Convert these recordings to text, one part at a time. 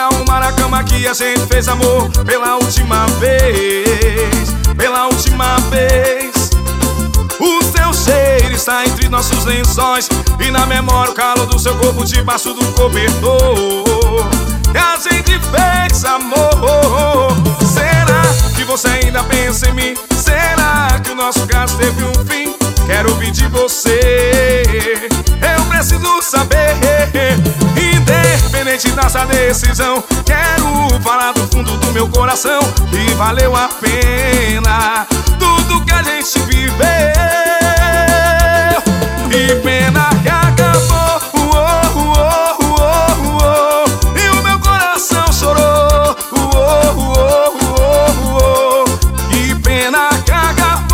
arrumar a cama que a gente fez amor pela última vez. Pela última vez. O seu cheiro está entre nossos lençóis e na memória o calor do seu corpo debaixo do cobertor. E a gente fez amor. Será que você ainda pensa em mim? Será que o nosso caso teve um fim? Quero ouvir de você, eu preciso saber. Independente dessa decisão, quero falar do fundo do meu coração. E valeu a pena tudo que a gente viveu. E pena que acabou, e o meu coração chorou. Que pena que acabou,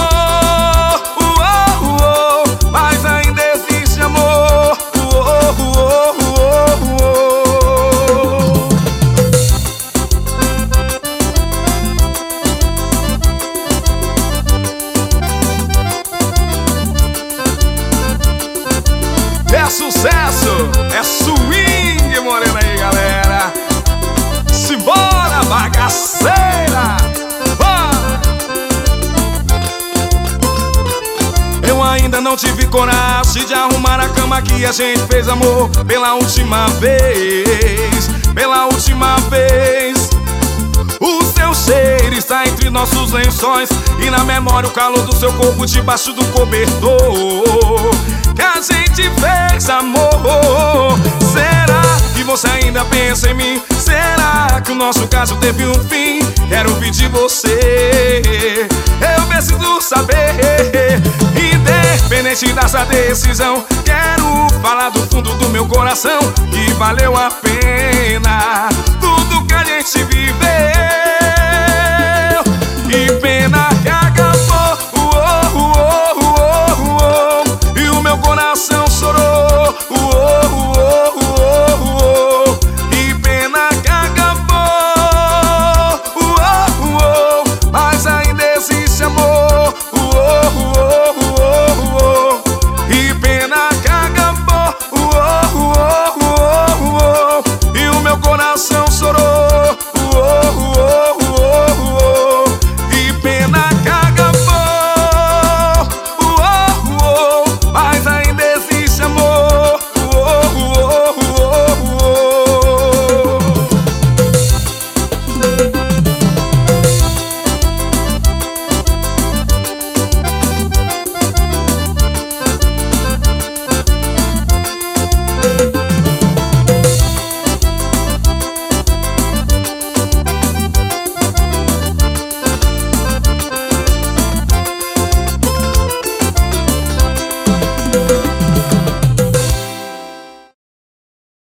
mas ainda existe amor. É sucesso, é swing, morena aí, galera. Simbora, bagaceira. Eu ainda não tive coragem de arrumar a cama que a gente fez amor pela última vez. Pela última vez. O seu cheiro está entre nossos lençóis e na memória o calor do seu corpo debaixo do cobertor. Que a gente fez amor. Será que você ainda pensa em mim? Será que o nosso caso teve um fim? Quero ouvir de você, eu preciso saber. Independente dessa decisão, quero falar do fundo do meu coração. Que valeu a pena